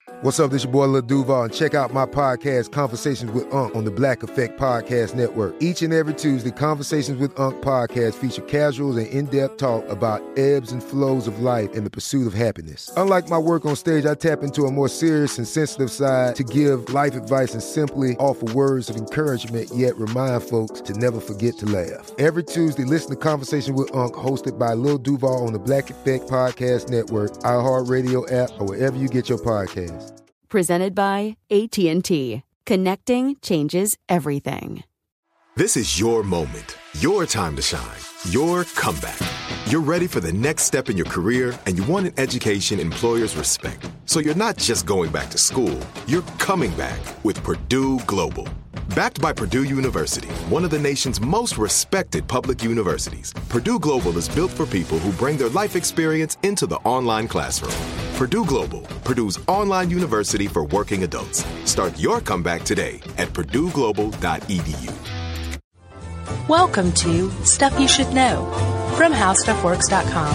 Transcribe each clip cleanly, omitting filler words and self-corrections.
What's up, this your boy Lil Duval, and check out my podcast, Conversations with Unc, on the Black Effect Podcast Network. Each and every Tuesday, Conversations with Unc podcast feature casuals and in-depth talk about ebbs and flows of life and the pursuit of happiness. Unlike my work on stage, I tap into a more serious and sensitive side to give life advice and simply offer words of encouragement, yet remind folks to never forget to laugh. Every Tuesday, listen to Conversations with Unc, hosted by Lil Duval on the Black Effect Podcast Network, iHeartRadio app, or wherever you get your podcasts. Presented by AT&T. Connecting changes everything. This is your moment, your time to shine, your comeback. You're ready for the next step in your career, and you want an education employers respect. So you're not just going back to school, you're coming back with Purdue Global. Backed by Purdue University, one of the nation's most respected public universities, Purdue Global is built for people who bring their life experience into the online classroom. Purdue Global, Purdue's online university for working adults. Start your comeback today at purdueglobal.edu. Welcome to Stuff You Should Know from HowStuffWorks.com.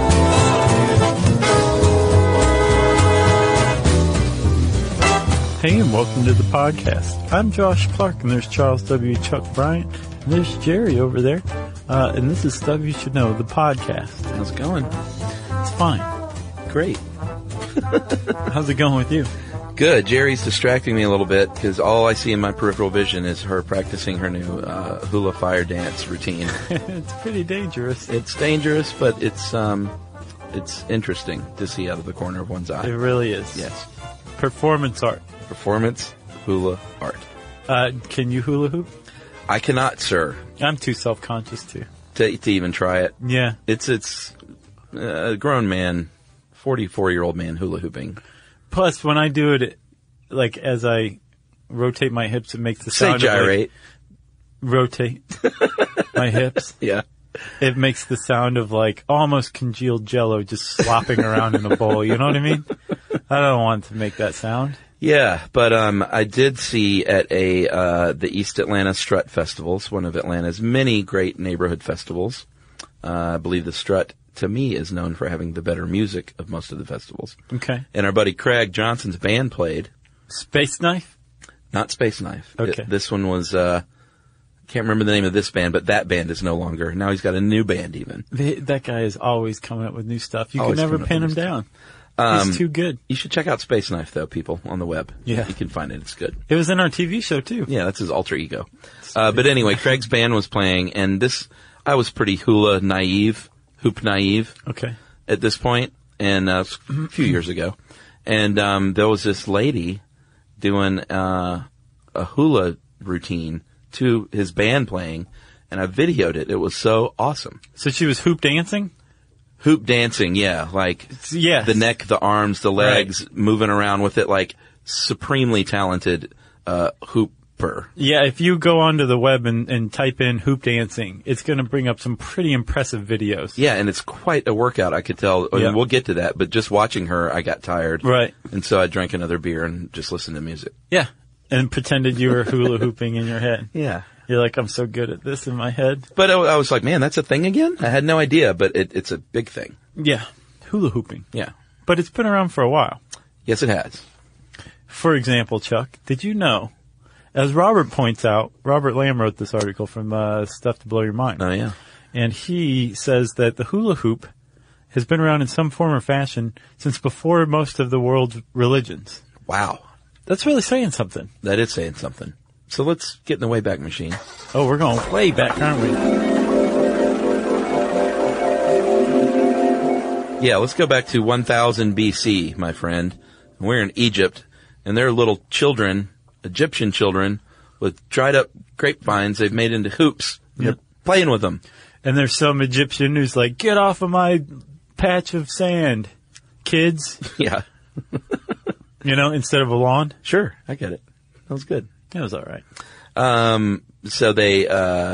Hey, and welcome to the podcast. I'm Josh Clark, and there's Charles W. Chuck Bryant, and there's Jerry over there. And this is Stuff You Should Know, the podcast. How's it going? It's fine. Great. How's it going with you? Good. Jerry's distracting me a little bit because all I see in my peripheral vision is her practicing her new hula fire dance routine. It's pretty dangerous. It's dangerous, but it's interesting to see out of the corner of one's eye. It really is. Yes. Performance art. Performance hula art. Can you hula hoop? I cannot, sir. I'm too self-conscious to even try it. Yeah. It's a grown man, 44-year-old man hula hooping. Plus, when I do it, like, as I rotate my hips, it makes the sound Say gyrate. Of, like, rotate my hips. Yeah. It makes the sound of, like, almost congealed Jell-O just slopping around in a bowl. You know what I mean? I don't want to make that sound. Yeah, but I did see at the East Atlanta Strut Festivals, one of Atlanta's many great neighborhood festivals. I believe the Strut, to me, is known for having the better music of most of the festivals. Okay. And our buddy Craig Johnson's band played. Space Knife? Not Space Knife. Okay. This one was, can't remember the name of this band, but that band is no longer. Now he's got a new band even. That guy is always coming up with new stuff. You can Always never coming up pin with him new down. He's too good. You should check out Space Knife, though, people, on the web. Yeah. You can find it. It's good. It was in our TV show, too. Yeah, that's his alter ego. But anyway, Craig's band was playing, and I was pretty hoop naive. Okay. At this point, and a few years ago. And there was this lady doing a hula routine to his band playing, and I videoed it. It was so awesome. So she was hoop dancing? Hoop dancing, yeah. Like, yes. The neck, the arms, the legs, right. Moving around with it, like supremely talented hooper. Yeah, if you go onto the web and type in hoop dancing, it's going to bring up some pretty impressive videos. Yeah, and it's quite a workout, I could tell. I mean, we'll get to that, but just watching her, I got tired. Right. And so I drank another beer and just listened to music. Yeah. And pretended you were hula hooping in your head. Yeah. You're like, I'm so good at this in my head. But I was like, man, that's a thing again? I had no idea, but it's a big thing. Yeah. Hula hooping. Yeah. But it's been around for a while. Yes, it has. For example, Chuck, did you know, as Robert points out, Robert Lamb wrote this article from Stuff to Blow Your Mind. Oh, yeah. And he says that the hula hoop has been around in some form or fashion since before most of the world's religions. Wow. That's really saying something. That is saying something. So let's get in the Wayback Machine. Oh, we're going way back, aren't we? Yeah, let's go back to 1000 BC, my friend. We're in Egypt, and there are little children, Egyptian children, with dried up grapevines they've made into hoops. They're playing with them. And there's some Egyptian who's like, get off of my patch of sand, kids. Yeah. You know, instead of a lawn. Sure, I get it. That was good. That was all right. So they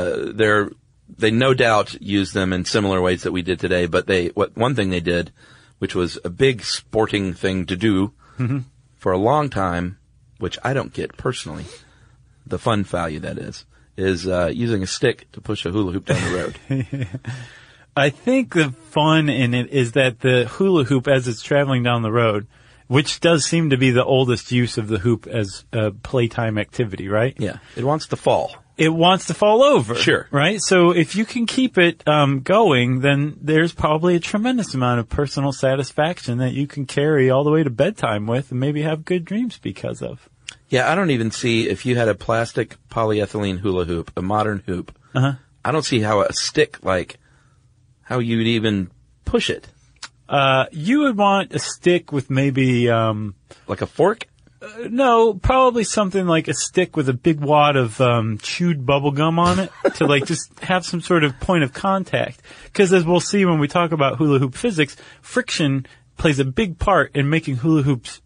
no doubt used them in similar ways that we did today, but one thing they did, which was a big sporting thing to do for a long time, which I don't get personally, the fun value that is using a stick to push a hula hoop down the road. I think the fun in it is that the hula hoop, as it's traveling down the road, which does seem to be the oldest use of the hoop as a playtime activity, right? Yeah. It wants to fall. It wants to fall over. Sure. Right? So if you can keep it going, then there's probably a tremendous amount of personal satisfaction that you can carry all the way to bedtime with and maybe have good dreams because of. Yeah, I don't even see, if you had a plastic polyethylene hula hoop, a modern hoop, I don't see how a stick, how you'd even push it. You would want a stick with maybe, Like a fork? no, probably something like a stick with a big wad of chewed bubble gum on it to just have some sort of point of contact. Because as we'll see when we talk about hula hoop physics, friction plays a big part in making hula hoops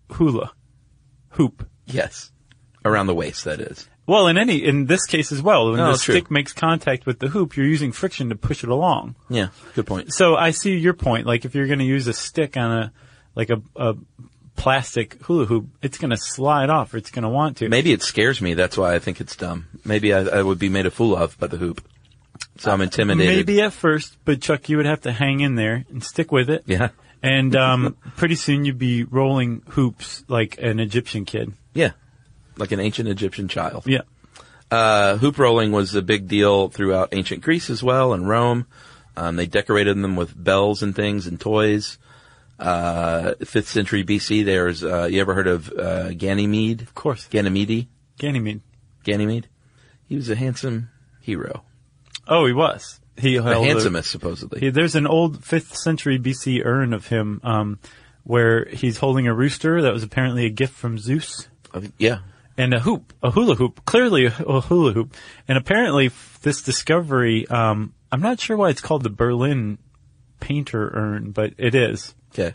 hoop. Yes. Around the waist, that is. Well, in this case as well, when No, the true. stick makes contact with the hoop, you're using friction to push it along. Yeah, good point. So I see your point. Like if you're going to use a stick on a plastic hula hoop, it's going to slide off or it's going to want to. Maybe it scares me. That's why I think it's dumb. Maybe I would be made a fool of by the hoop. So I'm intimidated. Maybe at first, but Chuck, you would have to hang in there and stick with it. Yeah. And pretty soon you'd be rolling hoops like an Egyptian kid. Yeah. Like an ancient Egyptian child. Yeah. Hoop rolling was a big deal throughout ancient Greece as well, and Rome. They decorated them with bells and things and toys. 5th century BC, there's, you ever heard of, Ganymede? Of course. Ganymede? Ganymede. He was a handsome hero. Oh, he was. He The held handsomest, supposedly. There's an old 5th century BC urn of him, where he's holding a rooster that was apparently a gift from Zeus. Yeah. And a hula hoop, clearly a hula hoop. And apparently this discovery, I'm not sure why it's called the Berlin painter urn, but it is. Okay.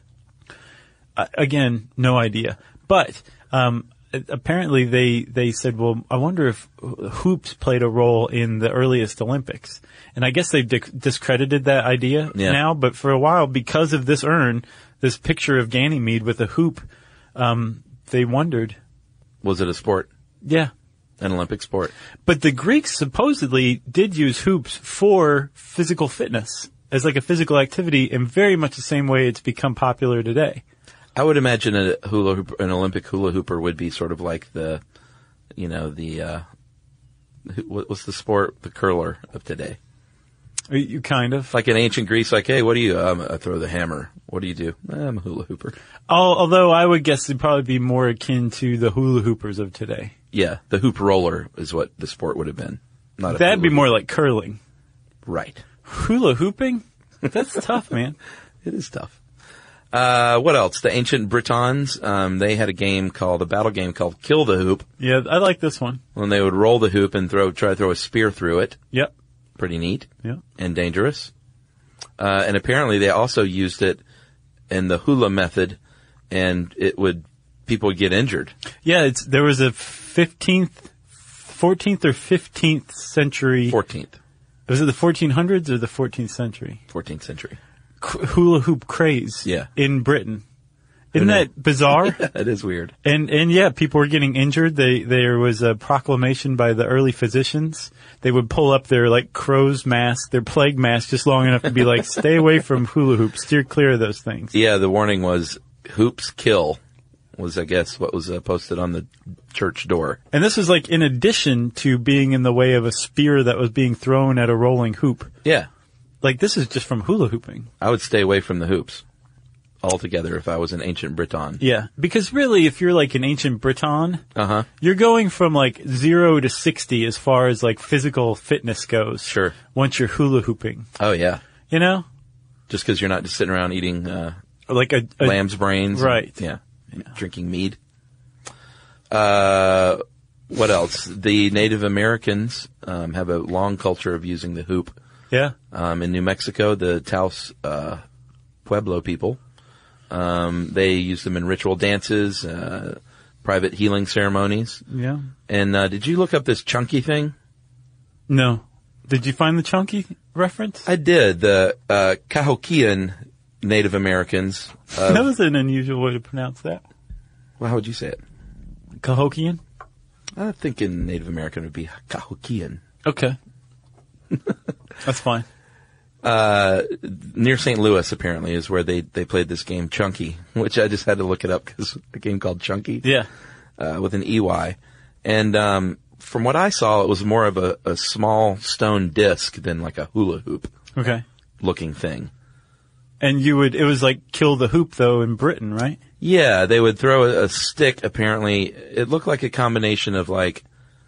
Again, no idea. But, apparently they said, well, I wonder if hoops played a role in the earliest Olympics. And I guess they've discredited that idea now, but for a while, because of this urn, this picture of Ganymede with a hoop, they wondered. Was it a sport? Yeah. An Olympic sport? But the Greeks supposedly did use hoops for physical fitness as like a physical activity in very much the same way it's become popular today. I would imagine an Olympic hula hooper would be sort of like what's the sport? The curler of today. You kind of. Like in ancient Greece, like, hey, what do you, I throw the hammer. What do you do? I'm a hula hooper. Although I would guess it'd probably be more akin to the hula hoopers of today. Yeah, the hoop roller is what the sport would have been. Not a That'd be hula more hoop. like curling. Right. Hula hooping? That's tough, man. It is tough. What else? The ancient Britons, they had a battle game called Kill the Hoop. Yeah, I like this one. When they would roll the hoop and try to throw a spear through it. Yep. Pretty neat. Yeah. And dangerous. And apparently they also used it in the hula method, and people would get injured. Yeah, there was a 14th or 15th century. 14th. Was it the 1400s or the 14th century? 14th century. Hula hoop craze. Yeah. In Britain. Isn't that bizarre? That is weird. And yeah, people were getting injured. There was a proclamation by the early physicians. They would pull up their crow's mask, their plague mask just long enough to be like, stay away from hula hoops, steer clear of those things. Yeah, the warning was hoops kill was, I guess, what was posted on the church door. And this was in addition to being in the way of a spear that was being thrown at a rolling hoop. Yeah. This is just from hula hooping. I would stay away from the hoops altogether if I was an ancient Briton. Yeah, because really, if you're an ancient Briton, you're going from 0 to 60 as far as physical fitness goes. Sure. Once you're hula hooping. Oh yeah. You know? Just because you're not just sitting around eating lamb's brains. Right. And drinking mead. What else? The Native Americans have a long culture of using the hoop. Yeah. In New Mexico, the Taos Pueblo people, they use them in ritual dances, private healing ceremonies. Yeah. And did you look up this chunky thing? No. Did you find the chunky reference? I did. The Cahokian Native Americans. That was an unusual way to pronounce that. Well, how would you say it? Cahokian? I think in Native American it would be Cahokian. Okay. That's fine. Near St. Louis, apparently, is where they played this game, Chunky, which I just had to look it up because a game called Chunky. Yeah. With an EY. And, from what I saw, it was more of a small stone disc than like a hula hoop Okay. looking thing. And it was like Kill the Hoop, though, in Britain, right? Yeah, they would throw a stick, apparently. It looked like a combination of like,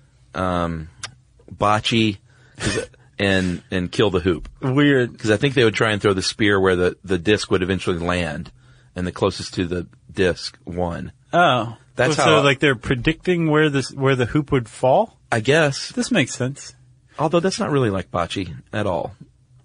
bocce and Kill the Hoop. Weird. Because I think they would try and throw the spear where the disc would eventually land, and the closest to the disc won. Oh. That's so how- like they're predicting where the hoop would fall? I guess. This makes sense. Although that's not really like bocce at all.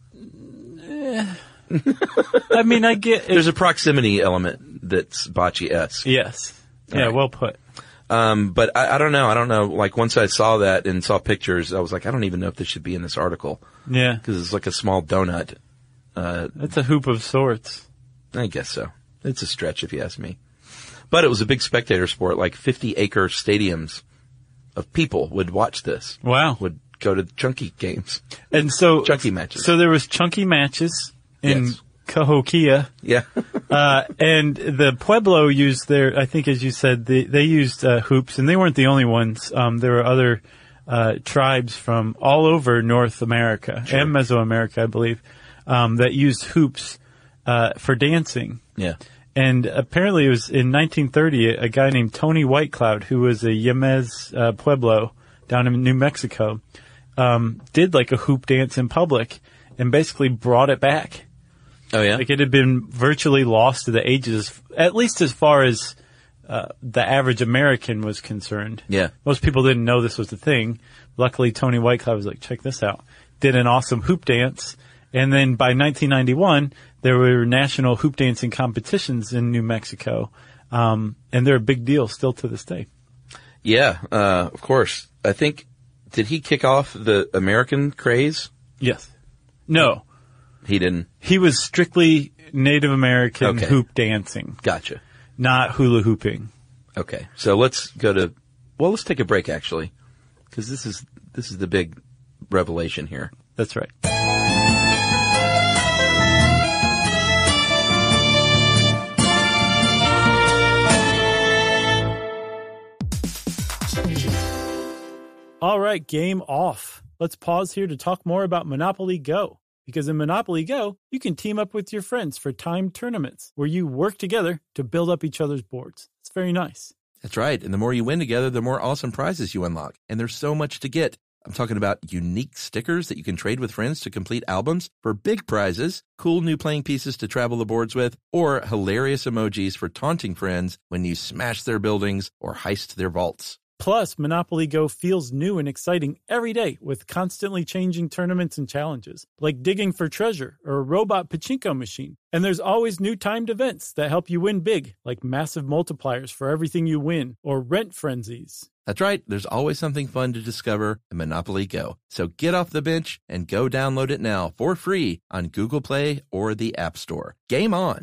I mean, I get it. There's a proximity element that's bocce-esque. Yes. Yeah, Right. well put. But I don't know. I don't know. Like, once I saw that and saw pictures, I was like, I don't even know if this should be in this article. Yeah. Because it's like a small donut. That's a hoop of sorts. I guess so. It's a stretch if you ask me. But it was a big spectator sport. Like 50-acre stadiums of people would watch this. Wow. Would go to chunky games. And so Chunky matches. So there was chunky matches in Yes. Cahokia. Yeah. And the Pueblo used I think as you said, they used hoops, and they weren't the only ones. There were other tribes from all over North America and Mesoamerica, I believe, that used hoops for dancing. Yeah. And apparently it was in 1930, a guy named Tony Whitecloud, who was a Yemez Pueblo down in New Mexico, did like a hoop dance in public and basically brought it back. Oh, yeah? Like it had been virtually lost to the ages, at least as far as the average American was concerned. Yeah. Most people didn't know this was a thing. Luckily, Tony Whitecloud was like, check this out. Did an awesome hoop dance. And then by 1991, there were national hoop dancing competitions in New Mexico. And they're a big deal still to this day. Yeah, of course. I think, did he kick off the American craze? Yes. No. He didn't. He was strictly Native American Okay. hoop dancing, Gotcha. not hula hooping. Okay. So let's take a break actually. Because this is the big revelation here. That's right. All right, game off. Let's pause here to talk more about Monopoly Go. Because in Monopoly Go, you can team up with your friends for timed tournaments where you work together to build up each other's boards. It's very nice. That's right. And the more you win together, the more awesome prizes you unlock. And there's so much to get. I'm talking about unique stickers that you can trade with friends to complete albums for big prizes, cool new playing pieces to travel the boards with, or hilarious emojis for taunting friends when you smash their buildings or heist their vaults. Plus, Monopoly Go feels new and exciting every day with constantly changing tournaments and challenges, like digging for treasure or a robot pachinko machine. And there's always new timed events that help you win big, like massive multipliers for everything you win or rent frenzies. That's right. There's always something fun to discover in Monopoly Go. So get off the bench and go download it now for free on Google Play or the App Store. Game on.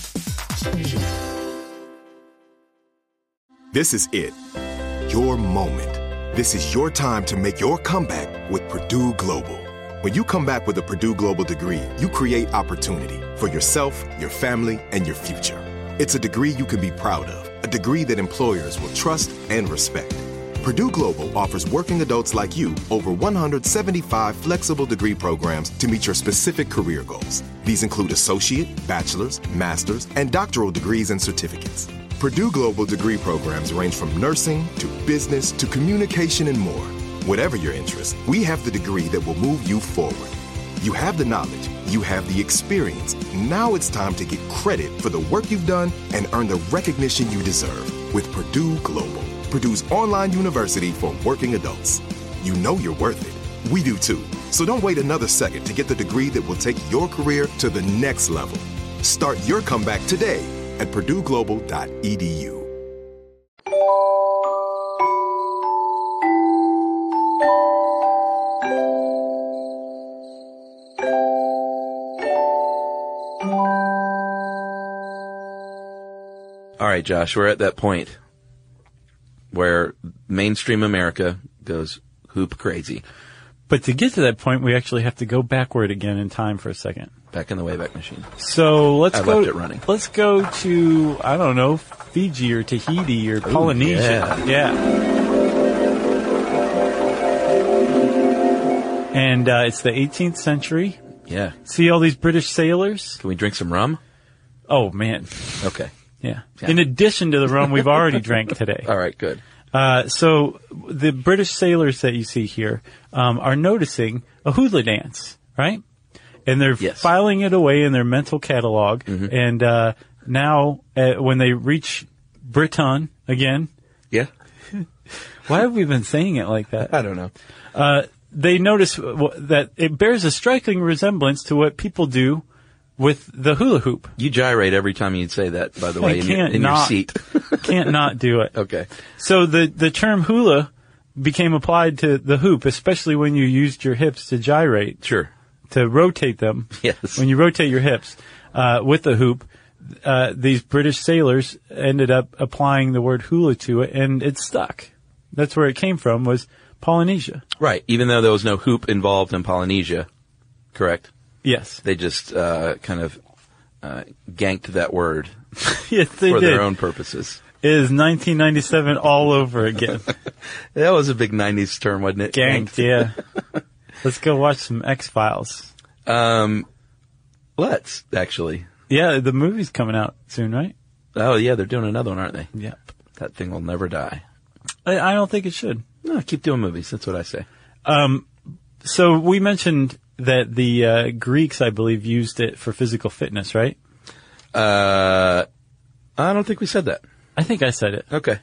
This is it. Your moment. This is your time to make your comeback with Purdue Global. When you come back with a Purdue Global degree, you create opportunity for yourself, your family, and your future. It's a degree you can be proud of, a degree that employers will trust and respect. Purdue Global offers working adults like you over 175 flexible degree programs to meet your specific career goals. These include associate, bachelor's, master's, and doctoral degrees and certificates. Purdue Global degree programs range from nursing to business to communication and more. Whatever your interest, we have the degree that will move you forward. You have the knowledge, you have the experience. Now it's time to get credit for the work you've done and earn the recognition you deserve with Purdue Global, Purdue's online university for working adults. You know you're worth it. We do too. So don't wait another second to get the degree that will take your career to the next level. Start your comeback today at purdueglobal.edu. All right, Josh, we're at that point where mainstream America goes hoop crazy. But to get to that point, we actually have to go backward again in time for a second. Back in the Wayback Machine. So let's go. left it running. Let's go to, I don't know, Fiji or Tahiti or Polynesia. Yeah. And it's the 18th century. Yeah. See all these British sailors? Can we drink some rum? Oh, man. Okay. Yeah. Yeah. In addition to the rum we've already drank today. All right, good. So the British sailors that you see here are noticing a hula dance, right? And they're filing it away in their mental catalog. Mm-hmm. And now when they reach Britain again. Yeah. Why have we been saying it like that? I don't know. They notice that it bears a striking resemblance to what people do with the hula hoop. You gyrate every time you say that, by the way, in your seat. Can't not do it. Okay. So the term hula became applied to the hoop, especially when you used your hips to gyrate. Sure. To rotate them. Yes. When you rotate your hips with the hoop, these British sailors ended up applying the word hula to it, and it stuck. That's where it came from, was Polynesia. Right. Even though there was no hoop involved in Polynesia, correct? Yes. They just kind of ganked that word yes, they for did. their own purposes. It is 1997 all over again. That was a big 90s term, wasn't it? Ganked, yeah. Let's go watch some X-Files. Let's, actually. Yeah, the movie's coming out soon, right? Oh, yeah, they're doing another one, aren't they? Yep. That thing will never die. I don't think it should. No, keep doing movies. That's what I say. So we mentioned that the Greeks, I believe, used it for physical fitness, right? I don't think we said that. I think I said it. Okay.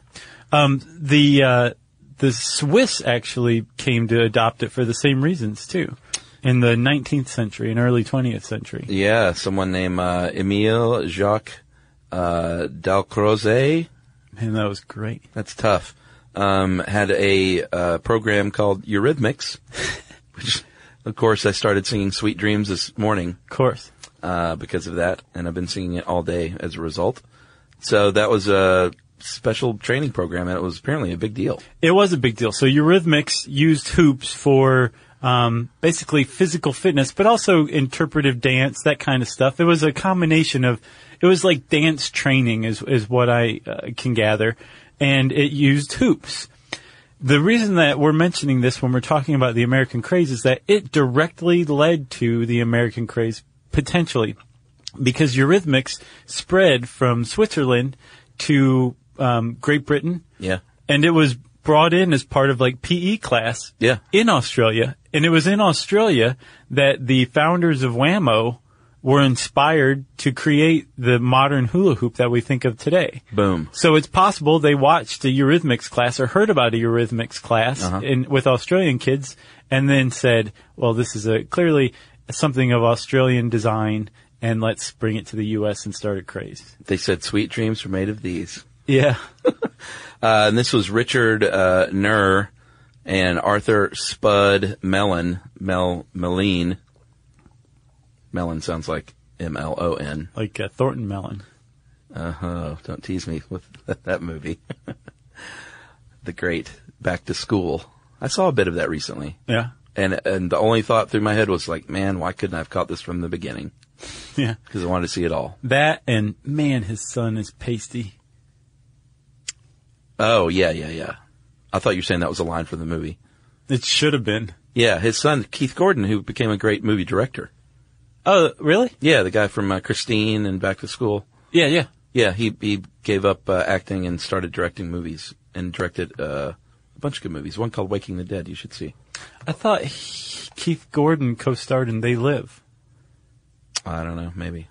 The Swiss actually came to adopt it for the same reasons, too, in the 19th century and early 20th century. Yeah, someone named Émile Jacques Dalcroze. Man, that was great. That's tough. Had a program called Eurythmics, which, of course, I started singing Sweet Dreams this morning. Of course. Because of that, and I've been singing it all day as a result. So that was a special training program, and it was apparently a big deal. It was a big deal. So Eurythmics used hoops for basically physical fitness, but also interpretive dance, that kind of stuff. It was a combination of, it was like dance training is what I can gather, and it used hoops. The reason that we're mentioning this when we're talking about the American craze is that it directly led to the American craze, potentially, because Eurythmics spread from Switzerland to Great Britain. Yeah. And it was brought in as part of like PE class in Australia. And it was in Australia that the founders of Whammo were inspired to create the modern hula hoop that we think of today. Boom. So it's possible they watched a Eurythmics class or heard about a Eurythmics class with Australian kids and then said, well, this is clearly something of Australian design, and let's bring it to the U.S. and start a craze. They said sweet dreams were made of these. Yeah. And this was Richard Nurr and Arthur Spud Mellon. Mellin. Mellon sounds like M-L-O-N. Like Thornton Mellon. Don't tease me with that movie. The great Back to School. I saw a bit of that recently. Yeah. And the only thought through my head was like, man, why couldn't I have caught this from the beginning? Yeah. Because I wanted to see it all. That and, man, his son is pasty. Oh, yeah. I thought you were saying that was a line from the movie. It should have been. Yeah, his son, Keith Gordon, who became a great movie director. Oh, really? Yeah, the guy from Christine and Back to School. Yeah. Yeah, he gave up acting and started directing movies and directed a bunch of good movies. One called Waking the Dead you should see. I thought Keith Gordon co-starred in They Live. I don't know, maybe.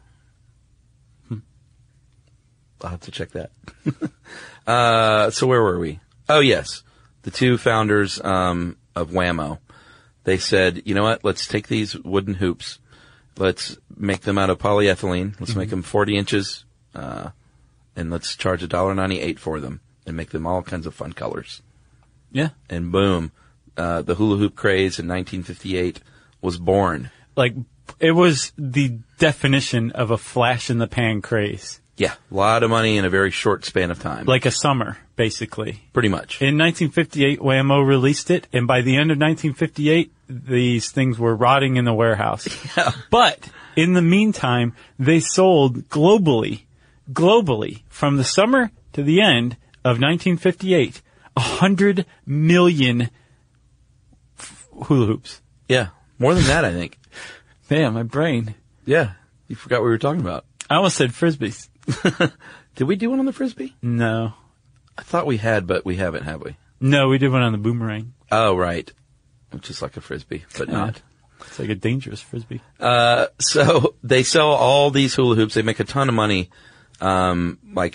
I'll have to check that. So where were we? Oh, yes. The two founders of Whammo. They said, you know what, let's take these wooden hoops. Let's make them out of polyethylene. Let's make them 40 inches, and let's charge $1.98 for them and make them all kinds of fun colors. Yeah. And boom, the hula hoop craze in 1958 was born. Like, it was the definition of a flash-in-the-pan craze. Yeah, a lot of money in a very short span of time. Like a summer, basically. Pretty much. In 1958, Whammo released it, and by the end of 1958, these things were rotting in the warehouse. Yeah. But in the meantime, they sold globally, from the summer to the end of 1958, 100 million hula hoops. Yeah. More than that, I think. Man, my brain. Yeah. You forgot what we were talking about. I almost said Frisbees. Did we do one on the Frisbee? No. I thought we had, but we haven't, have we? No, we did one on the boomerang. Oh, right. Which is like a Frisbee, but not. It's like a dangerous Frisbee. So they sell all these hula hoops. They make a ton of money, over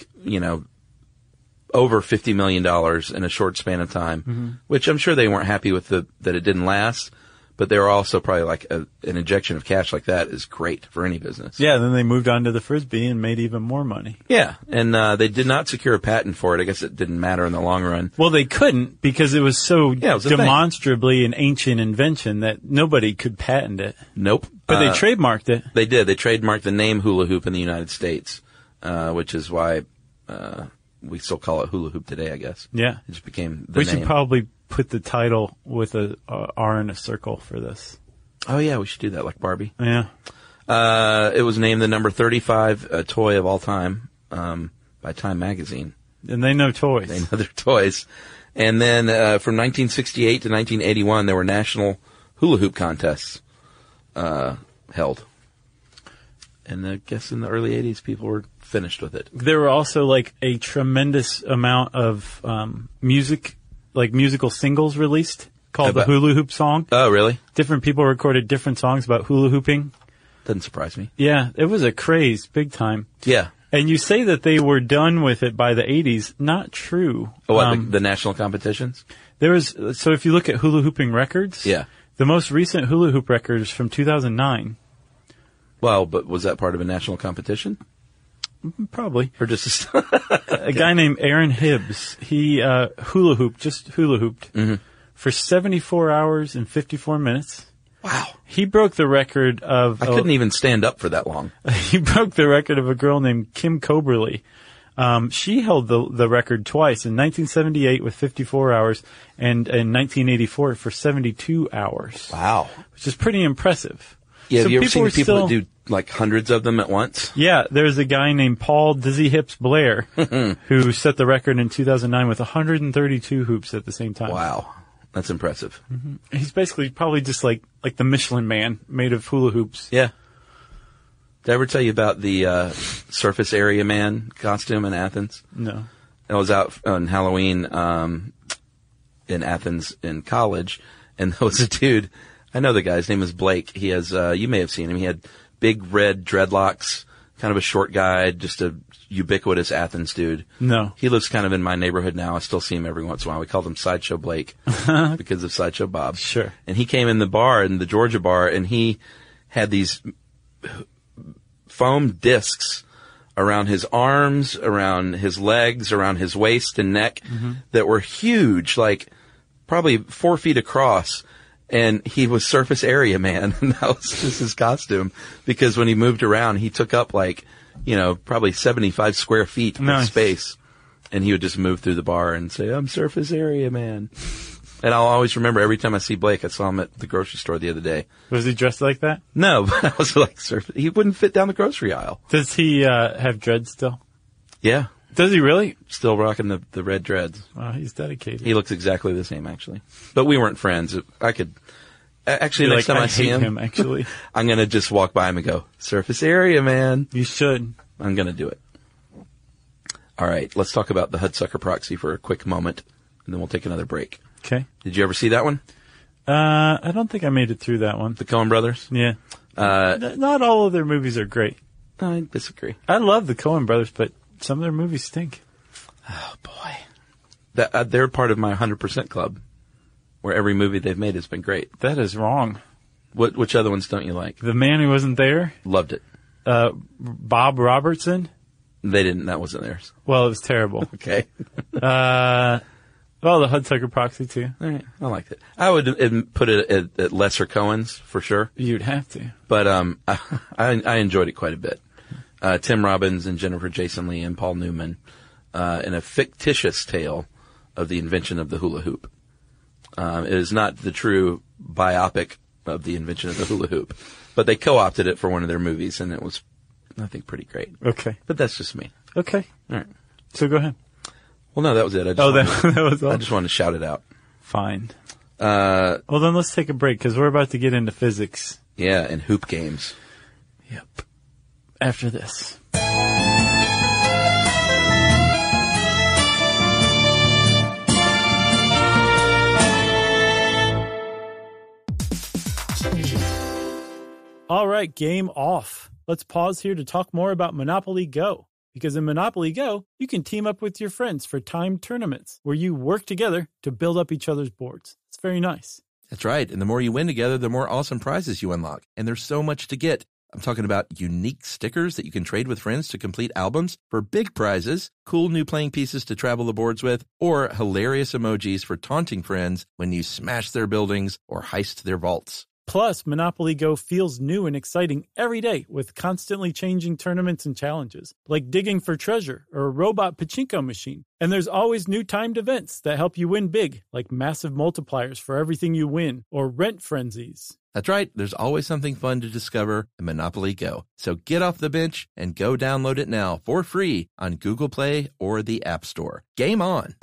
$50 million in a short span of time, which I'm sure they weren't happy with that it didn't last. But they were also probably like an injection of cash like that is great for any business. Yeah, then they moved on to the Frisbee and made even more money. Yeah, and they did not secure a patent for it. I guess it didn't matter in the long run. Well, they couldn't because it was so it was demonstrably an ancient invention that nobody could patent it. Nope. But they trademarked it. They did. They trademarked the name hula hoop in the United States, which is why we still call it hula hoop today, I guess. Yeah. It just became the We name. should probably put the title with a R in a circle for this. Oh, yeah, we should do that like Barbie. Yeah. It was named the number 35 toy of all time by Time Magazine. And they know toys. They know their toys. And then from 1968 to 1981, there were national hula hoop contests held. And I guess in the early 80s, people were finished with it. There were also like a tremendous amount of musical singles released called the Hula Hoop Song. Oh, really? Different people recorded different songs about hula hooping. Doesn't surprise me. Yeah, it was a craze, big time. Yeah. And you say that they were done with it by the 80s. Not true. Oh, what, the national competitions? So if you look at hula hooping records, yeah, the most recent hula hoop record is from 2009. Well, but was that part of a national competition? Probably. Or just a guy named Aaron Hibbs. He hula hooped for 74 hours and 54 minutes. Wow. He broke the record of... I couldn't even stand up for that long. He broke the record of a girl named Kim Coberly. She held the record twice, in 1978 with 54 hours and in 1984 for 72 hours. Wow. Which is pretty impressive. Yeah, so have you ever seen people that do like hundreds of them at once? Yeah, there's a guy named Paul Dizzy Hips Blair who set the record in 2009 with 132 hoops at the same time. Wow. That's impressive. Mm-hmm. He's basically probably just like the Michelin Man made of hula hoops. Yeah. Did I ever tell you about the Surface Area Man costume in Athens? No. I was out on Halloween in Athens in college, and there was a dude. I know the guy. His name is Blake. He has, you may have seen him. He had big red dreadlocks, kind of a short guy, just a ubiquitous Athens dude. No. He lives kind of in my neighborhood now. I still see him every once in a while. We called him Sideshow Blake because of Sideshow Bob. Sure. And he came in the bar, in the Georgia bar, and he had these foam discs around his arms, around his legs, around his waist and neck that were huge, like probably 4 feet across. And he was Surface Area Man, and that was just his costume. Because when he moved around, he took up probably 75 square feet of space. And he would just move through the bar and say, "I'm Surface Area Man." And I'll always remember every time I see Blake. I saw him at the grocery store the other day. Was he dressed like that? No, but I was like, he wouldn't fit down the grocery aisle. Does he have dreads still? Yeah. Does he really? Still rocking the red dreads. Wow, he's dedicated. He looks exactly the same, actually. But we weren't friends. I could... Actually, next time I see him, actually. I'm going to just walk by him and go, "Surface Area Man." You should. I'm going to do it. All right, let's talk about the Hudsucker Proxy for a quick moment, and then we'll take another break. Okay. Did you ever see that one? I don't think I made it through that one. The Coen Brothers? Yeah. Not all of their movies are great. I disagree. I love the Coen Brothers, but some of their movies stink. Oh, boy. They're part of my 100% club, where every movie they've made has been great. That is wrong. Which other ones don't you like? The Man Who Wasn't There. Loved it. Bob Robertson. They didn't. That wasn't theirs. Well, it was terrible. Okay. Well, the Hudsucker Proxy, too. All right. I liked it. I would put it at lesser Coens, for sure. You'd have to. But I enjoyed it quite a bit. Tim Robbins and Jennifer Jason Leigh and Paul Newman in a fictitious tale of the invention of the hula hoop. It is not the true biopic of the invention of the hula hoop. But they co-opted it for one of their movies, and it was, I think, pretty great. Okay. But that's just me. Okay. All right. So go ahead. Well, no, that was it. That was all? I just wanted to shout it out. Fine. Well, then let's take a break, because we're about to get into physics. Yeah, and hoop games. Yep. After this. All right, game off. Let's pause here to talk more about Monopoly Go. Because in Monopoly Go, you can team up with your friends for timed tournaments where you work together to build up each other's boards. It's very nice. That's right. And the more you win together, the more awesome prizes you unlock. And there's so much to get. I'm talking about unique stickers that you can trade with friends to complete albums for big prizes, cool new playing pieces to travel the boards with, or hilarious emojis for taunting friends when you smash their buildings or heist their vaults. Plus, Monopoly Go feels new and exciting every day with constantly changing tournaments and challenges, like digging for treasure or a robot pachinko machine. And there's always new timed events that help you win big, like massive multipliers for everything you win or rent frenzies. That's right. There's always something fun to discover in Monopoly Go. So get off the bench and go download it now for free on Google Play or the App Store. Game on.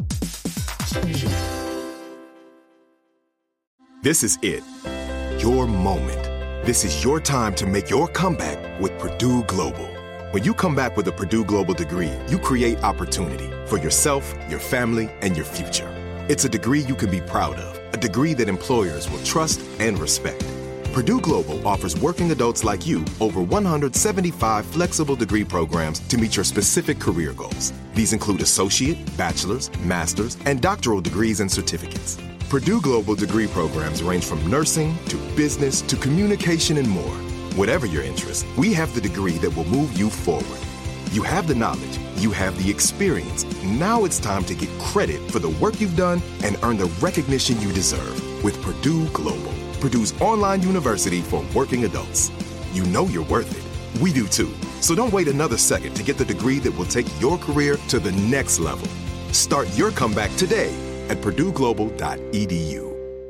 This is it. Your moment. This is your time to make your comeback with Purdue Global. When you come back with a Purdue Global degree, you create opportunity for yourself, your family, and your future. It's a degree you can be proud of, a degree that employers will trust and respect. Purdue Global offers working adults like you over 175 flexible degree programs to meet your specific career goals. These include associate, bachelor's, master's, and doctoral degrees and certificates. Purdue Global degree programs range from nursing to business to communication and more. Whatever your interest, we have the degree that will move you forward. You have the knowledge, you have the experience. Now it's time to get credit for the work you've done and earn the recognition you deserve with Purdue Global, Purdue's online university for working adults. You know you're worth it. We do too. So don't wait another second to get the degree that will take your career to the next level. Start your comeback today at purdueglobal.edu.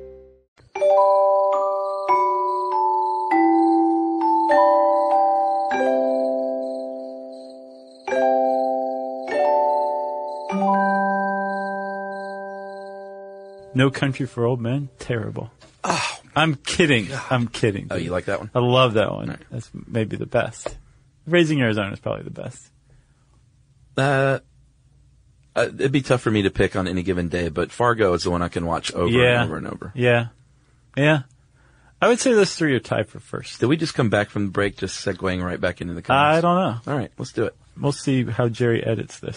No Country for Old Men? Terrible. Oh, I'm kidding. I'm kidding. Oh, you like that one? I love that one. Right. That's maybe the best. Raising Arizona is probably the best. It'd be tough for me to pick on any given day, but Fargo is the one I can watch over and over and over. Yeah. Yeah. I would say those three are tied for first. Did we just come back from the break just segueing right back into the comments? I don't know. All right, let's do it. We'll see how Jerry edits this.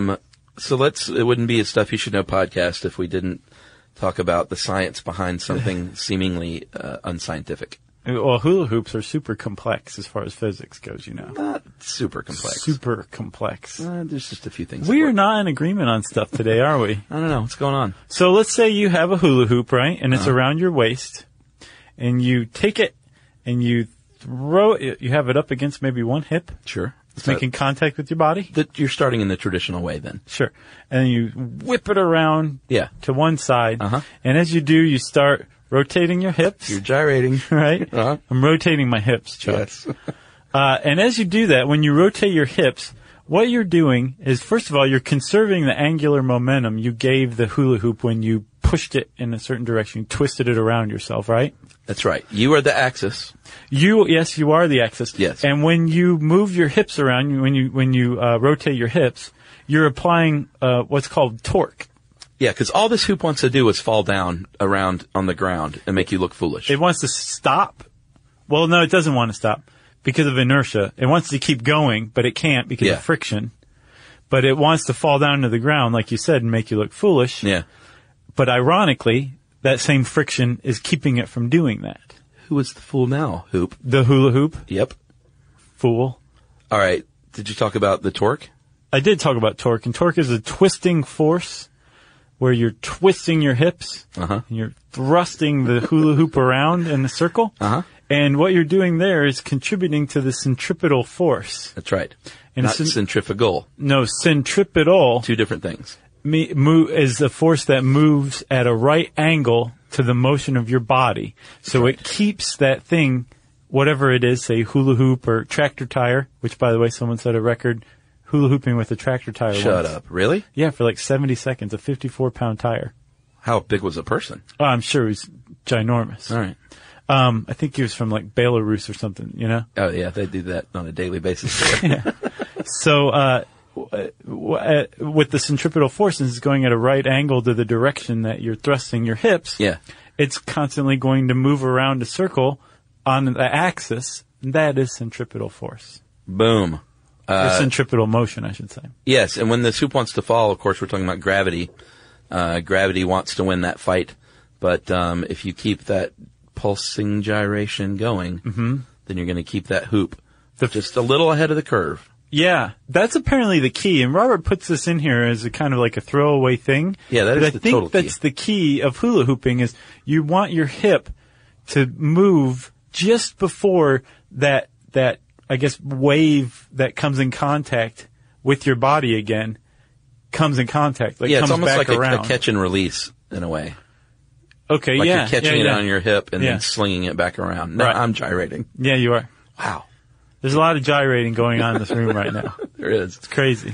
So it wouldn't be a Stuff You Should Know podcast if we didn't talk about the science behind something seemingly unscientific. Well, hula hoops are super complex as far as physics goes, you know. Not super complex. Super complex. There's just a few things. We are not in agreement on stuff today, are we? I don't know. What's going on? So let's say you have a hula hoop, right? And it's around your waist. And you take it and you throw it. You have it up against maybe one hip. Sure. It's making contact with your body. You're starting in the traditional way then. Sure. And then you whip it around to one side. And as you do, you start rotating your hips. You're gyrating. Right? I'm rotating my hips, Chuck. Yes. And as you do that, when you rotate your hips, what you're doing is, first of all, you're conserving the angular momentum you gave the hula hoop when you pushed it in a certain direction, you twisted it around yourself, right? That's right. You are the axis. Yes, you are the axis. Yes. And when you move your hips around, when you rotate your hips, you're applying what's called torque. Yeah, because all this hoop wants to do is fall down around on the ground and make you look foolish. It wants to stop. Well, no, it doesn't want to stop because of inertia. It wants to keep going, but it can't because of friction. But it wants to fall down to the ground, like you said, and make you look foolish. Yeah. But ironically, that same friction is keeping it from doing that. Who is the fool now, hoop? The hula hoop. Yep. Fool. All right. Did you talk about the torque? I did talk about torque, and torque is a twisting force where you're twisting your hips, and you're thrusting the hula hoop around in a circle. And what you're doing there is contributing to the centripetal force. That's right. And not centrifugal. No, centripetal. Two different things. is a force that moves at a right angle to the motion of your body. So it keeps that thing, whatever it is, say hula hoop or tractor tire, which, by the way, someone set a record hula hooping with a tractor tire Shut once. up. Really? Yeah, for like 70 seconds, a 54-pound tire. How big was the person? Oh, I'm sure he was ginormous. All right. I think he was from like Belarus or something, you know? Oh, yeah, they do that on a daily basis. So, with the centripetal force, since it's going at a right angle to the direction that you're thrusting your hips, Yeah. it's constantly going to move around a circle on the axis. And that is centripetal force. Boom. Or centripetal motion, I should say. Yes, and when this hoop wants to fall, of course, we're talking about gravity. Gravity wants to win that fight. But if you keep that pulsing gyration going, then you're going to keep that hoop just a little ahead of the curve. Yeah, that's apparently the key. And Robert puts this in here as a kind of like a throwaway thing. Yeah, that is the total key. I think that's the key of hula hooping is you want your hip to move just before that I guess wave that comes in contact with your body again comes in contact. Like Yeah, comes it's almost back like around. a catch and release in a way. Okay, Like yeah. you're catching it on your hip and Yeah. then slinging it back around. No, Right. I'm gyrating. Yeah, you are. Wow. There's a lot of gyrating going on in this room right now. There is. It's crazy.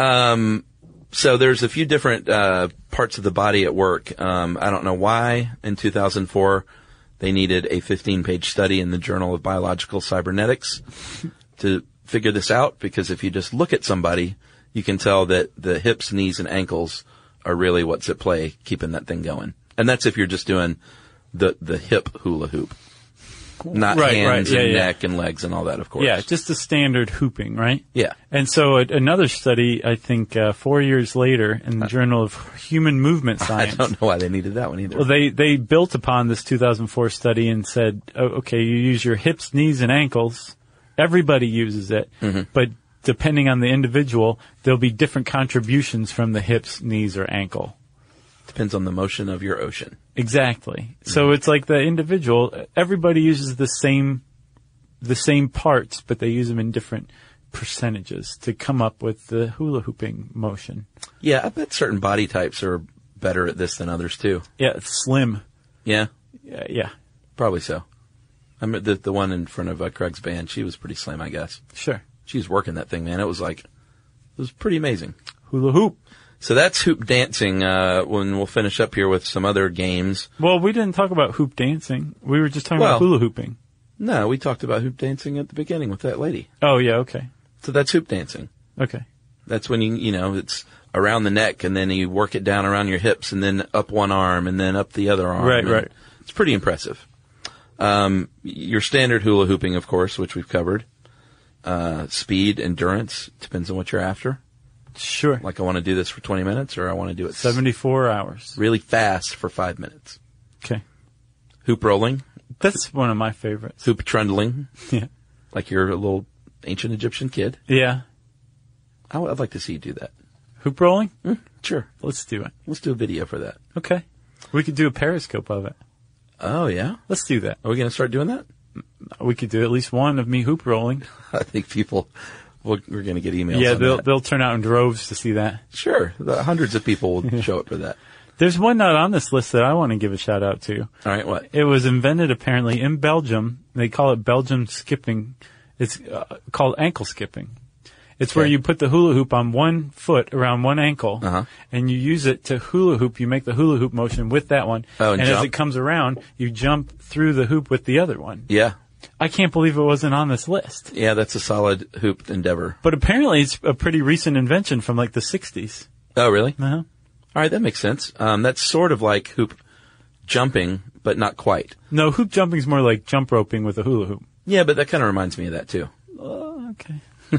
So there's a few different parts of the body at work. I don't know why in 2004 they needed a 15-page study in the Journal of Biological Cybernetics to figure this out, because if you just look at somebody, you can tell that the hips, knees, and ankles are really what's at play keeping that thing going. And that's if you're just doing the hip hula hoop. Not hands and neck and legs and all that, of course. Yeah, just the standard hooping, right? Yeah. And so another study, I think 4 years later, in the Journal of Human Movement Science. I don't know why they needed that one either. Well, they built upon this 2004 study and said, okay, you use your hips, knees, and ankles. Everybody uses it. But depending on the individual, there'll be different contributions from the hips, knees, or ankle. Depends on the motion of your ocean. Exactly. So it's like the individual, everybody uses the same parts, but they use them in different percentages to come up with the hula hooping motion. Yeah, I bet certain body types are better at this than others too. Yeah, it's slim. Yeah? Yeah, Probably so. I mean, the one in front of Craig's band, she was pretty slim, I guess. sure. She was working that thing, man. It was pretty amazing. Hula hoop. So that's hoop dancing. When we'll finish up here with some other games. Well, we didn't talk about hoop dancing. We were just talking about hula hooping. No, we talked about hoop dancing at the beginning with that lady. Oh, yeah, okay. So that's hoop dancing. Okay. That's when it's around the neck and then you work it down around your hips and then up one arm and then up the other arm. Right. It's pretty impressive. Your standard hula hooping, of course, which we've covered. Speed, endurance, depends on what you're after. Sure. Like I want to do this for 20 minutes or I want to do it 74 hours. really fast for 5 minutes. Okay. Hoop rolling, That's one of my favorites. hoop trundling, Yeah. like you're a little ancient Egyptian kid. Yeah. I'd like to see you do that. Hoop rolling? Sure. Let's do it. Let's do a video for that. Okay. We could do a periscope of it. Oh, yeah? Let's do that. Are we going to start doing that? We could do at least one of me hoop rolling. I think we're going to get emails Yeah, on that. they'll turn out in droves to see that. Sure. Hundreds of people will show up for that. There's one not on this list that I want to give a shout out to. All right, what? It was invented apparently in Belgium. They call it Belgium skipping. It's called ankle skipping. It's where you put the hula hoop on one foot around one ankle, and you use it to hula hoop. You make the hula hoop motion with that one, and as jump? it comes around, you jump through the hoop with the other one. Yeah. I can't believe it wasn't on this list. Yeah, that's a solid hoop endeavor. But apparently it's a pretty recent invention from like the 60s. Oh, really? Uh-huh. All right, that makes sense. That's sort of like hoop jumping, but not quite. No, hoop jumping's more like jump roping with a hula hoop. Yeah, but that kind of reminds me of that too. Okay.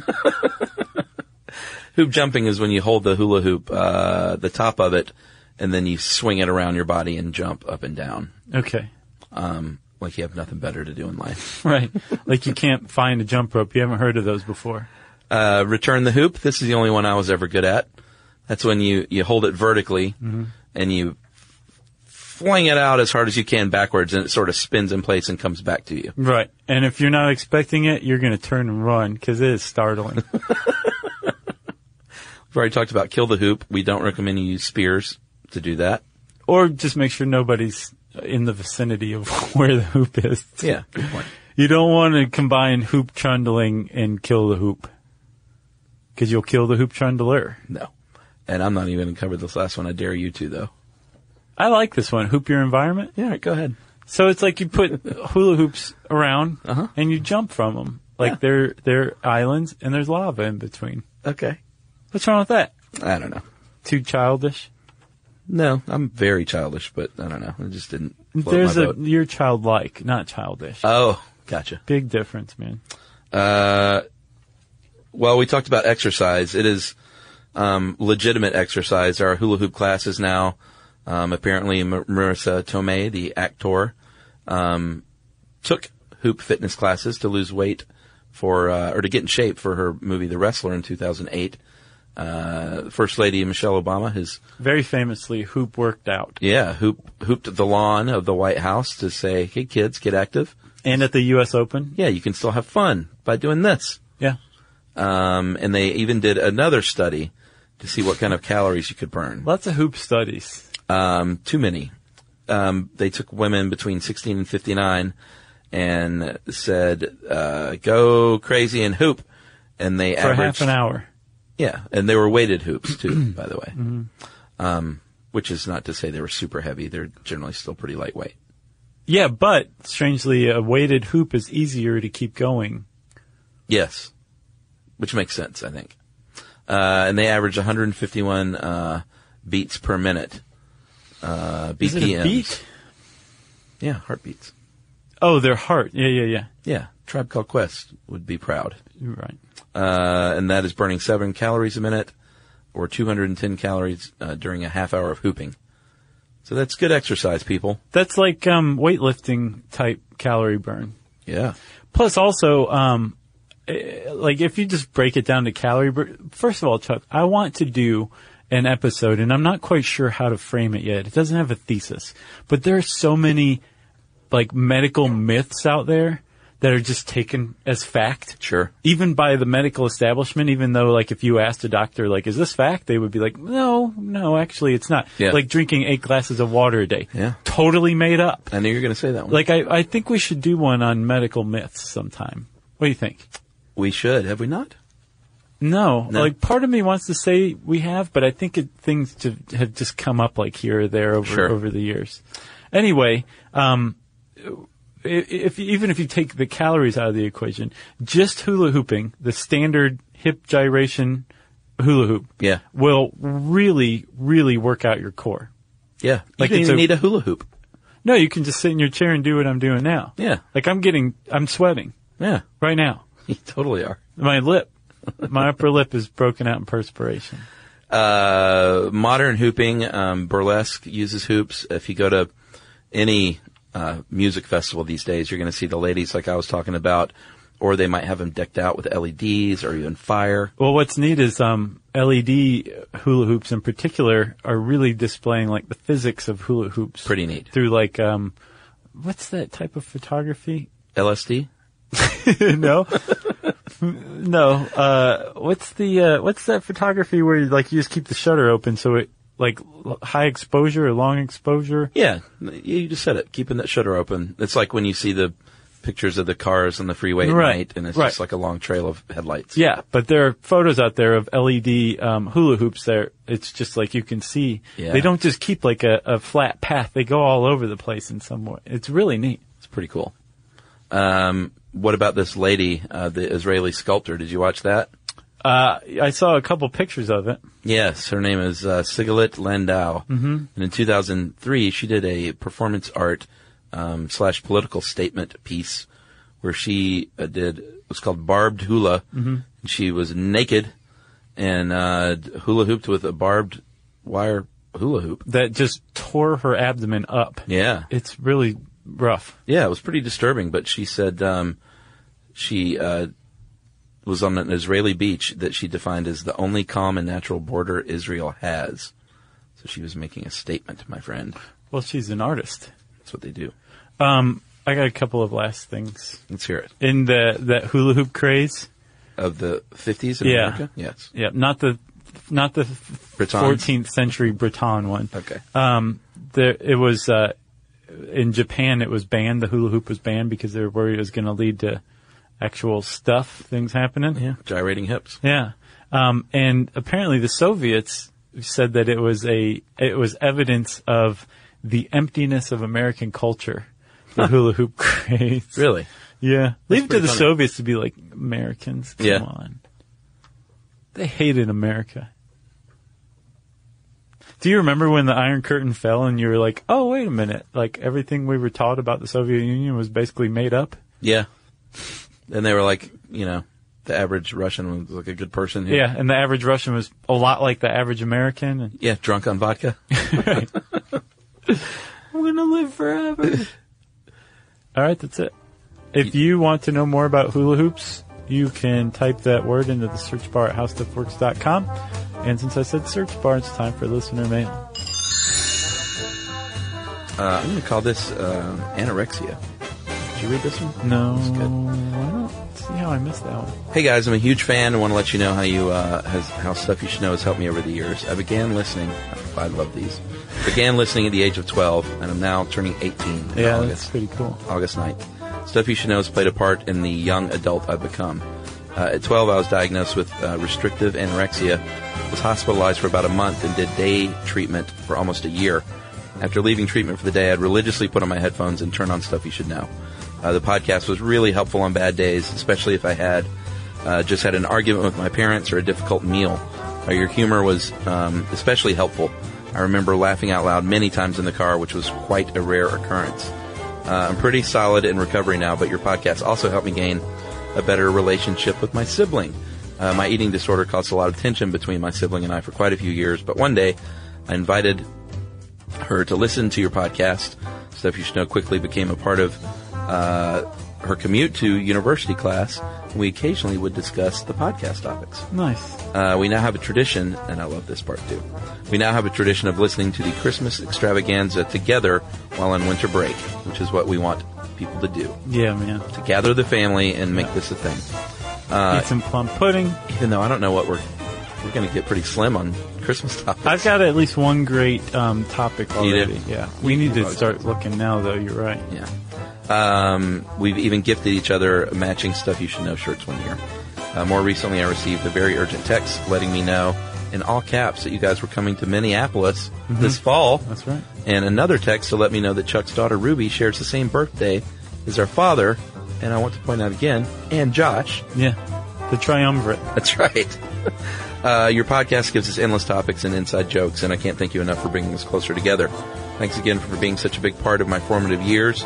Hoop jumping is when you hold the hula hoop, the top of it, and then you swing it around your body and jump up and down. Okay. Like you have nothing better to do in life. Right. Like you can't find a jump rope. You haven't heard of those before. Return the hoop. This is the only one I was ever good at. That's when you hold it vertically and you fling it out as hard as you can backwards, and it sort of spins in place and comes back to you. Right. And if you're not expecting it, you're going to turn and run because it is startling. We've already talked about kill the hoop. We don't recommend you use spears to do that. Or just make sure nobody's in the vicinity of where the hoop is. Yeah, good point. You don't want to combine hoop trundling and kill the hoop. Because you'll kill the hoop trundler. No. And I'm not even going to cover this last one. I dare you to, though. I like this one. Hoop your environment. Yeah, all right, go ahead. So it's like you put hula hoops around and you jump from them. Like they're islands and there's lava in between. Okay. What's wrong with that? I don't know. Too childish? No, I'm very childish, but I don't know. It just didn't float my boat. You're childlike, not childish. Oh, gotcha. Big difference, man. Well, we talked about exercise. It is legitimate exercise. There are hula hoop classes now. Apparently, Marissa Tomei, the actor, took hoop fitness classes to lose weight or to get in shape for her movie The Wrestler in 2008. First Lady Michelle Obama has very famously hoop worked out. Yeah, hooped the lawn of the White House to say, hey kids, get active. And at the U.S. Open. Yeah, you can still have fun by doing this. Yeah. And they even did another study to see what kind of calories you could burn. Lots of hoop studies. Too many. They took women between 16 and 59 and said, go crazy and hoop. And they for averaged half an hour. Yeah, and they were weighted hoops too, by the way. Which is not to say they were super heavy. They're generally still pretty lightweight. Yeah, but strangely, a weighted hoop is easier to keep going. Yes, which makes sense, I think. And they average 151 beats per minute. BPMs. Is it a beat? Yeah, heartbeats. Oh, their heart. Yeah. Yeah, Tribe Called Quest would be proud. You're right. And that is burning 7 calories a minute or 210 calories during a half hour of hooping. So that's good exercise, people. That's like weightlifting type calorie burn. Yeah. Plus also, like if you just break it down to calorie burn, first of all, Chuck, I want to do an episode, and I'm not quite sure how to frame it yet. It doesn't have a thesis. But there are so many like medical myths out there that are just taken as fact. Sure. Even by the medical establishment, even though, like, if you asked a doctor, like, is this fact? They would be like, no, actually it's not. Yeah. Like drinking 8 glasses of water a day. Yeah. Totally made up. I knew you were going to say that one. Like, I think we should do one on medical myths sometime. What do you think? We should. Have we not? No. Like, part of me wants to say we have, but I think things have just come up, like, here or there over the years. Anyway, even if you take the calories out of the equation, just hula hooping, the standard hip gyration hula hoop, will really, really work out your core. Yeah. Like you don't even need a hula hoop. No, you can just sit in your chair and do what I'm doing now. Yeah. Like I'm sweating. Yeah. Right now. You totally are. My upper lip is broken out in perspiration. Modern hooping, burlesque uses hoops. If you go to any music festival these days, you're going to see the ladies like I was talking about, or they might have them decked out with LEDs or even fire. Well, what's neat is LED hula hoops in particular are really displaying like the physics of hula hoops. Pretty neat. Through like what's that type of photography? LSD? No. No. What's that photography where you just keep the shutter open so it like high exposure or long exposure? Yeah, you just said it. Keeping that shutter open. It's like when you see the pictures of the cars on the freeway at night, and it's just like a long trail of headlights. Yeah, but there are photos out there of LED hula hoops there. It's just like you can see. Yeah. They don't just keep like a flat path. They go all over the place in some way. It's really neat. It's pretty cool. What about this lady, the Israeli sculptor? Did you watch that? I saw a couple pictures of it. Yes, her name is Sigalit Landau. Mm-hmm. And in 2003, she did a performance art / political statement piece where she it was called Barbed Hula. Mm-hmm. And she was naked and hula hooped with a barbed wire hula hoop. That just tore her abdomen up. Yeah. It's really rough. Yeah, it was pretty disturbing, but she said she was on an Israeli beach that she defined as the only calm and natural border Israel has. So she was making a statement, my friend. Well, she's an artist. That's what they do. I got a couple of last things. Let's hear it. In that hula hoop craze. Of the 50s in America? Yes. Yeah, not the not the Bretons? 14th century Breton one. Okay. It was in Japan. It was banned. The hula hoop was banned because they were worried it was going to lead to actual things happening. Yeah, gyrating hips. Yeah. And apparently the Soviets said that it was evidence of the emptiness of American culture. The hula hoop craze. Really? Yeah. Leave it to the funny. Soviets to be like, Americans, come on. They hated America. Do you remember when the Iron Curtain fell and you were like, oh, wait a minute, like everything we were taught about the Soviet Union was basically made up? Yeah. And they were like, the average Russian was like a good person. Yeah, and the average Russian was a lot like the average American. And Yeah, drunk on vodka. I'm going to live forever. All right, that's it. If you want to know more about hula hoops, you can type that word into the search bar at howstuffworks.com. And since I said search bar, it's time for listener mail. I'm going to call this anorexia. Did you read this one? No, That's I don't see how I missed that one. Hey guys, I'm a huge fan and want to let you know how Stuff You Should Know has helped me over the years. I began listening. I love these. Began listening at the age of 12, and I'm now turning 18 in Yeah, August. that's pretty cool. August 9th. Stuff You Should Know has played a part in the young adult I've become. At 12, I was diagnosed with restrictive anorexia, was hospitalized for about a month, and did day treatment for almost a year. After leaving treatment for the day, I'd religiously put on my headphones and turn on Stuff You Should Know. The podcast was really helpful on bad days, especially if I had just had an argument with my parents or a difficult meal. Your humor was especially helpful. I remember laughing out loud many times in the car, which was quite a rare occurrence. I'm pretty solid in recovery now, but your podcast also helped me gain a better relationship with my sibling. My eating disorder caused a lot of tension between my sibling and I for quite a few years, but one day I invited her to listen to your podcast. Stuff You Should Know quickly became a part of her commute to university class. We occasionally would discuss the podcast topics. Nice. We now have a tradition, and I love this part too. We now have a tradition of listening to the Christmas extravaganza together while on winter break, which is what we want people to do. Yeah, man. To gather the family and make this a thing. Eat some plum pudding. Even though I don't know what we're going to get pretty slim on Christmas topics. I've got at least one great topic You do? already. Yeah. We need to start looking now, though. You're right. Yeah. We've even gifted each other matching Stuff You Should Know shirts one year. More recently, I received a very urgent text letting me know in all caps that you guys were coming to Minneapolis this fall. That's right. And another text to let me know that Chuck's daughter Ruby shares the same birthday as our father. And I want to point out again, and Josh. Yeah. The triumvirate. That's right. Your podcast gives us endless topics and inside jokes, and I can't thank you enough for bringing us closer together. Thanks again for being such a big part of my formative years.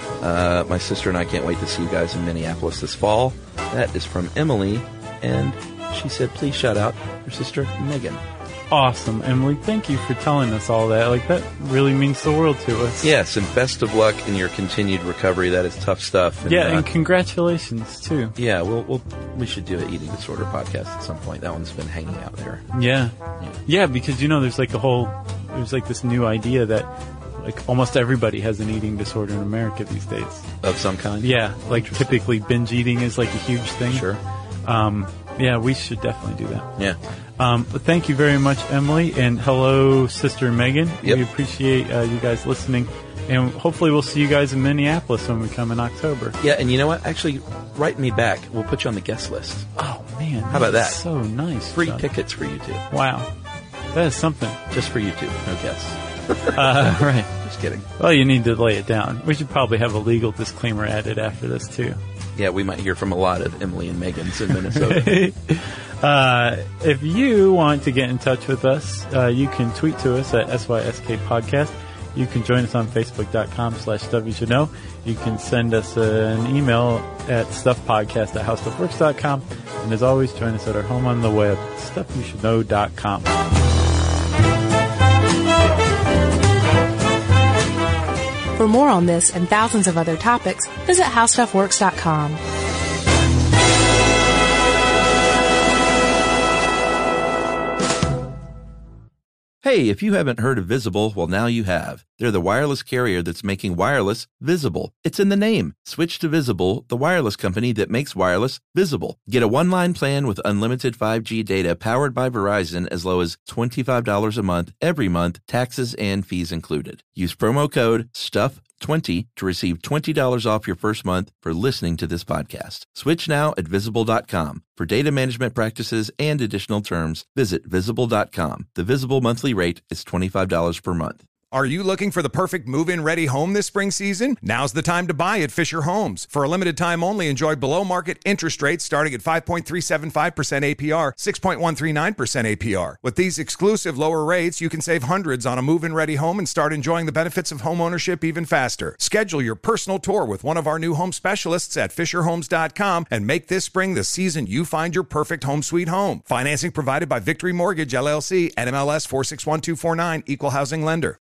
My sister and I can't wait to see you guys in Minneapolis this fall. That is from Emily, and she said, please shout out her sister, Megan. Awesome, Emily. Thank you for telling us all that. Like, that really means the world to us. Yes, and best of luck in your continued recovery. That is tough stuff. And, and congratulations, too. Yeah, we should do an eating disorder podcast at some point. That one's been hanging out there. Yeah, because, there's like this new idea that like almost everybody has an eating disorder in America these days. Of some kind? Yeah, like typically binge eating is like a huge thing. Sure. Yeah, we should definitely do that. Yeah. But thank you very much, Emily, and hello, Sister Megan. Yep. We appreciate you guys listening, and hopefully we'll see you guys in Minneapolis when we come in October. Yeah, and you know what? Actually, write me back. We'll put you on the guest list. Oh, man. How about that? So nice. Free John. tickets for you two. Wow. That is something. Just for you two. No guests. Right. Just kidding. Well, you need to lay it down. We should probably have a legal disclaimer added after this, too. Yeah, we might hear from a lot of Emily and Megans in Minnesota. If you want to get in touch with us, you can tweet to us at SYSK Podcast. You can join us on Facebook.com/StuffYouShouldKnow. You can send us an email at StuffPodcast@HowStuffWorks.com. And as always, join us at our home on the web, StuffYouShouldKnow.com. For more on this and thousands of other topics, visit HowStuffWorks.com. Hey, if you haven't heard of Visible, well, now you have. They're the wireless carrier that's making wireless visible. It's in the name. Switch to Visible, the wireless company that makes wireless visible. Get a one-line plan with unlimited 5G data powered by Verizon as low as $25 a month, every month, taxes and fees included. Use promo code STUFF20 to receive $20 off your first month for listening to this podcast. Switch now at Visible.com. For data management practices and additional terms, visit Visible.com. The Visible monthly rate is $25 per month. Are you looking for the perfect move-in ready home this spring season? Now's the time to buy at Fisher Homes. For a limited time only, enjoy below-market interest rates starting at 5.375% APR, 6.139% APR. With these exclusive lower rates, you can save hundreds on a move-in ready home and start enjoying the benefits of homeownership even faster. Schedule your personal tour with one of our new home specialists at FisherHomes.com and make this spring the season you find your perfect home sweet home. Financing provided by Victory Mortgage, LLC, NMLS 461249, Equal Housing Lender.